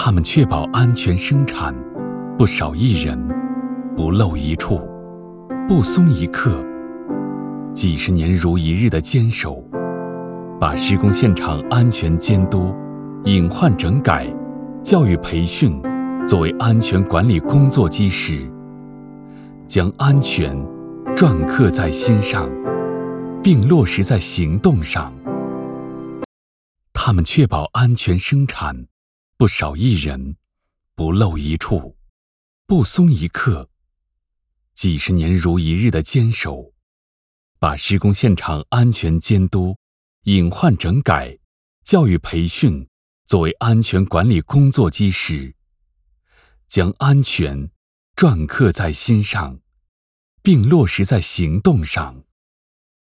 他们确保安全生产，不少一人，不漏一处，不松一刻，几十年如一日的坚守，把施工现场安全监督、隐患整改、教育培训作为安全管理工作基石，将安全篆刻在心上，并落实在行动上。他们确保安全生产，不少一人，不漏一处，不松一刻，几十年如一日的坚守，把施工现场安全监督、隐患整改、教育培训作为安全管理工作基石，将安全篆刻在心上，并落实在行动上。